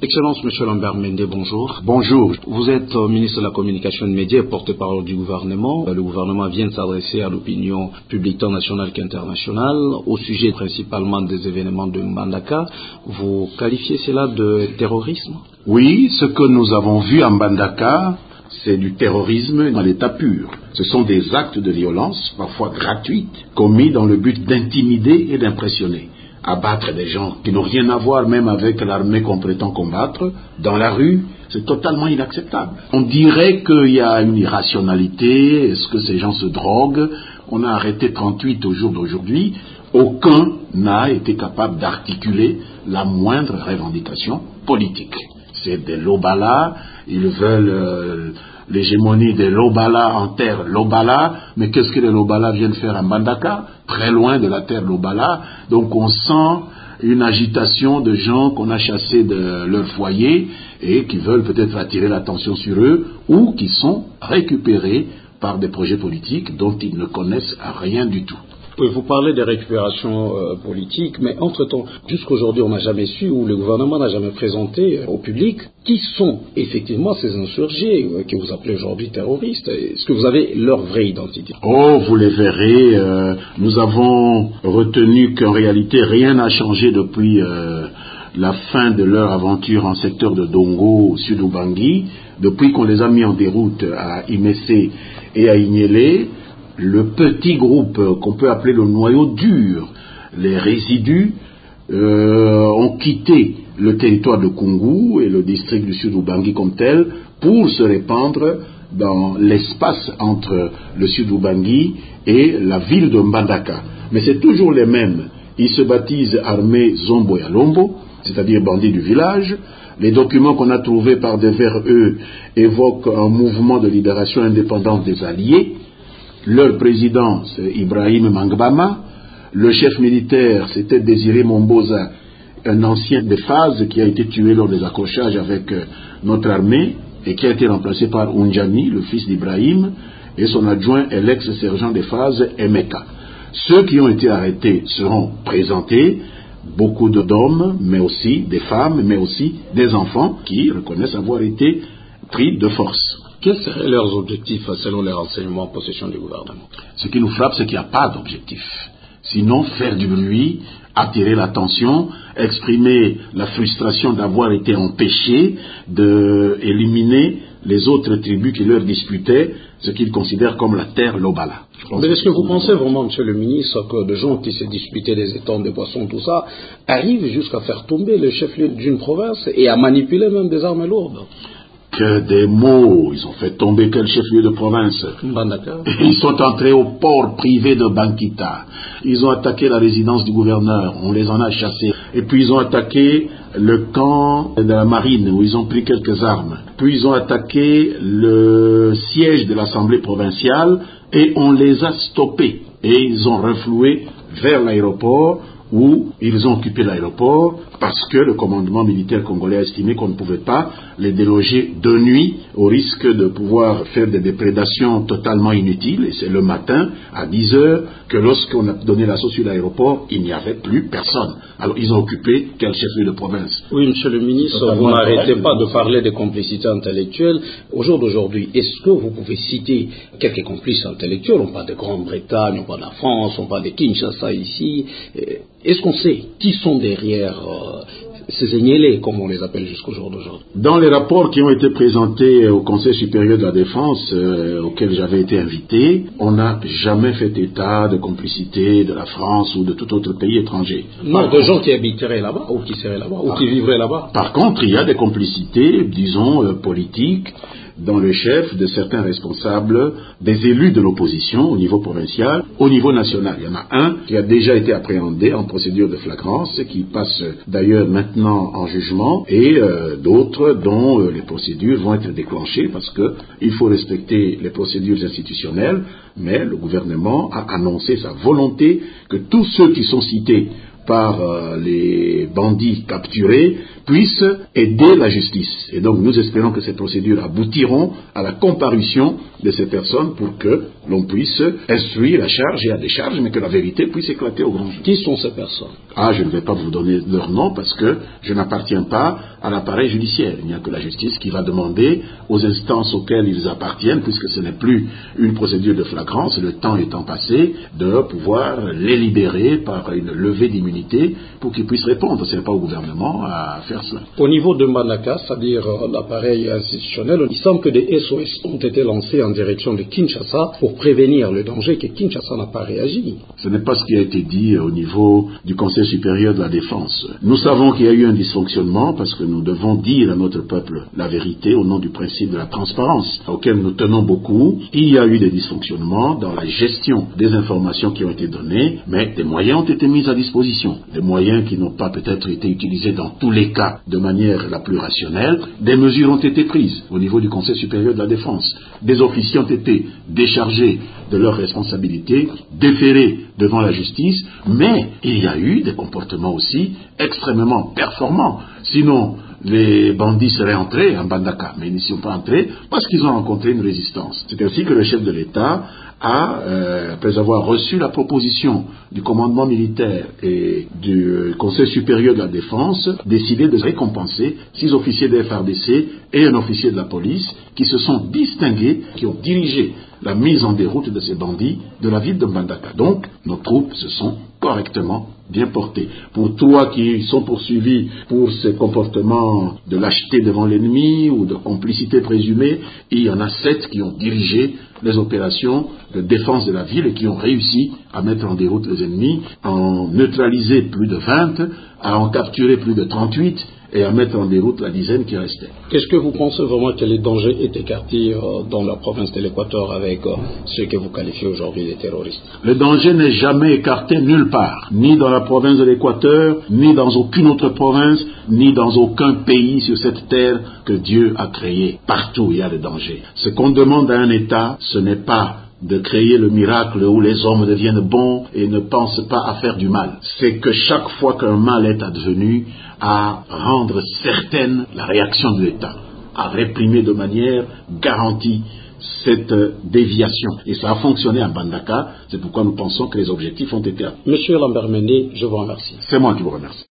Excellence, Monsieur Lambert Mende, bonjour. Bonjour. Vous êtes ministre de la Communication et des Médias et porte-parole du gouvernement. Le gouvernement vient de s'adresser à l'opinion publique tant nationale qu'internationale au sujet principalement des événements de Mbandaka. Vous qualifiez cela de terrorisme? Oui, ce que nous avons vu en Mbandaka, c'est du terrorisme à l'état pur. Ce sont des actes de violence, parfois gratuits, commis dans le but d'intimider et d'impressionner. Abattre des gens qui n'ont rien à voir même avec l'armée qu'on prétend combattre, dans la rue, c'est totalement inacceptable. On dirait qu'il y a une irrationalité, est-ce que ces gens se droguent? On a arrêté 38 au jour d'aujourd'hui, aucun n'a été capable d'articuler la moindre revendication politique. C'est des Lobala, ils veulent l'hégémonie des Lobala en terre Lobala, mais qu'est-ce que les Lobala viennent faire à Mbandaka? Très loin de la terre Lobala, donc on sent une agitation de gens qu'on a chassés de leur foyer et qui veulent peut-être attirer l'attention sur eux ou qui sont récupérés par des projets politiques dont ils ne connaissent rien du tout. Oui, vous parlez des récupérations politiques, mais entre-temps, jusqu'aujourd'hui, on n'a jamais su, ou le gouvernement n'a jamais présenté au public, qui sont effectivement ces insurgés que vous appelez aujourd'hui terroristes. Est-ce que vous avez leur vraie identité? Oh, vous les verrez. Nous avons retenu qu'en réalité, rien n'a changé depuis la fin de leur aventure en secteur de Dongo, au sud Ubangi, depuis qu'on les a mis en déroute à Imessé et à Ignélé. Le petit groupe qu'on peut appeler le noyau dur, les résidus, ont quitté le territoire de Kungu et le district du sud Ubangi comme tel pour se répandre dans l'espace entre le sud Ubangi et la ville de Mbandaka. Mais c'est toujours les mêmes. Ils se baptisent armée Zombo Yalombo, c'est-à-dire bandits du village. Les documents qu'on a trouvés par devers eux évoquent un mouvement de libération indépendante des Alliés. Leur président, c'est Ibrahim Mangbama. Le chef militaire, c'était Désiré Momboza, un ancien des phases qui a été tué lors des accrochages avec notre armée et qui a été remplacé par Unjani, le fils d'Ibrahim, et son adjoint est l'ex-sergent des phases, Emeka. Ceux qui ont été arrêtés seront présentés, beaucoup d'hommes, mais aussi des femmes, mais aussi des enfants qui reconnaissent avoir été pris de force. Quels seraient leurs objectifs selon les renseignements en possession du gouvernement? Ce qui nous frappe, c'est qu'il n'y a pas d'objectif. Sinon, faire du bruit, attirer l'attention, exprimer la frustration d'avoir été empêchés d'éliminer les autres tribus qui leur disputaient ce qu'ils considèrent comme la terre Lobala. Mais est-ce que vous pensez vraiment, Monsieur le ministre, que des gens qui se disputaient des étangs, des poissons, tout ça, arrivent jusqu'à faire tomber le chef-lieu d'une province et à manipuler même des armes lourdes? Que des mots, ils ont fait tomber quel chef-lieu de province? Mbandaka. Ils sont entrés au port privé de Bankita. Ils ont attaqué la résidence du gouverneur, on les en a chassés. Et puis ils ont attaqué le camp de la marine où ils ont pris quelques armes. Puis ils ont attaqué le siège de l'Assemblée provinciale et on les a stoppés. Et ils ont refloué vers l'aéroport où ils ont occupé l'aéroport parce que le commandement militaire congolais a estimé qu'on ne pouvait pas les déloger de nuit au risque de pouvoir faire des déprédations totalement inutiles. Et c'est le matin, à 10 heures, que lorsqu'on a donné l'assaut sur l'aéroport, il n'y avait plus personne. Alors ils ont occupé quel chef-lieu de province? Oui, Monsieur le ministre, vous n'arrêtez pas de parler de complicité intellectuelle. Au jour d'aujourd'hui, est-ce que vous pouvez citer quelques complices intellectuels? On parle de Grande-Bretagne, on parle de la France, on parle de Kinshasa ici. Est-ce qu'on sait qui sont derrière ces Ignélés, comme on les appelle jusqu'au jour d'aujourd'hui? Dans les rapports qui ont été présentés au Conseil supérieur de la défense, auquel j'avais été invité, on n'a jamais fait état de complicité de la France ou de tout autre pays étranger. Non, de gens qui habiteraient là-bas, ou qui seraient là-bas, ou qui vivraient là-bas. Par contre, il y a des complicités, disons, politiques, dans le chef de certains responsables, des élus de l'opposition au niveau provincial, au niveau national. Il y en a un qui a déjà été appréhendé en procédure de flagrance, qui passe d'ailleurs maintenant en jugement, et d'autres dont les procédures vont être déclenchées parce qu'il faut respecter les procédures institutionnelles, mais le gouvernement a annoncé sa volonté que tous ceux qui sont cités par les bandits capturés puissent aider la justice. Et donc nous espérons que ces procédures aboutiront à la comparution de ces personnes pour que l'on puisse instruire la charge et à décharge, mais que la vérité puisse éclater au grand jour. Qui sont ces personnes? Je ne vais pas vous donner leur nom parce que je n'appartiens pas à l'appareil judiciaire. Il n'y a que la justice qui va demander aux instances auxquelles ils appartiennent, puisque ce n'est plus une procédure de flagrance, le temps étant passé, de pouvoir les libérer par une levée d'immunité pour qu'ils puissent répondre. Ce n'est pas au gouvernement à faire cela. Au niveau de Mbandaka, c'est-à-dire l'appareil institutionnel, il semble que des SOS ont été lancés en direction de Kinshasa pour prévenir le danger, que Kinshasa n'a pas réagi. Ce n'est pas ce qui a été dit au niveau du Conseil supérieur de la défense. Nous savons qu'il y a eu un dysfonctionnement parce que nous devons dire à notre peuple la vérité au nom du principe de la transparence auquel nous tenons beaucoup. Il y a eu des dysfonctionnements dans la gestion des informations qui ont été données, mais des moyens ont été mis à disposition. Des moyens qui n'ont pas peut-être été utilisés dans tous les cas de manière la plus rationnelle. Des mesures ont été prises au niveau du Conseil supérieur de la défense. Des officiers ont été déchargés de leurs responsabilités, déférés devant la justice, mais il y a eu des comportements aussi extrêmement performants. Sinon, les bandits seraient entrés en Mbandaka, mais ils n'y sont pas entrés parce qu'ils ont rencontré une résistance. C'est ainsi que le chef de l'État a, après avoir reçu la proposition du commandement militaire et du Conseil supérieur de la défense, décidé de récompenser 6 officiers de FARDC et un officier de la police qui se sont distingués, qui ont dirigé la mise en déroute de ces bandits de la ville de Mbandaka. Donc, nos troupes se sont correctement bien portées. Pour toi qui sont poursuivis pour ces comportements de lâcheté devant l'ennemi ou de complicité présumée, il y en a 7 qui ont dirigé les opérations de défense de la ville et qui ont réussi à mettre en déroute les ennemis, à en neutraliser plus de 20, à en capturer plus de 38 et à mettre en déroute la dizaine qui restait. Est-ce que vous pensez vraiment que les dangers est écartés dans la province de l'Équateur avec ceux que vous qualifiez aujourd'hui de terroristes? Le danger n'est jamais écarté nulle part, ni dans la province de l'Équateur, ni dans aucune autre province, ni dans aucun pays sur cette terre que Dieu a créé. Partout il y a le danger. Ce qu'on demande à un État, ce n'est pas de créer le miracle où les hommes deviennent bons et ne pensent pas à faire du mal. C'est que chaque fois qu'un mal est advenu, à rendre certaine la réaction de l'État, à réprimer de manière garantie cette déviation. Et ça a fonctionné à Mbandaka, c'est pourquoi nous pensons que les objectifs ont été atteints. Monsieur Lambert Mende, je vous remercie. C'est moi qui vous remercie.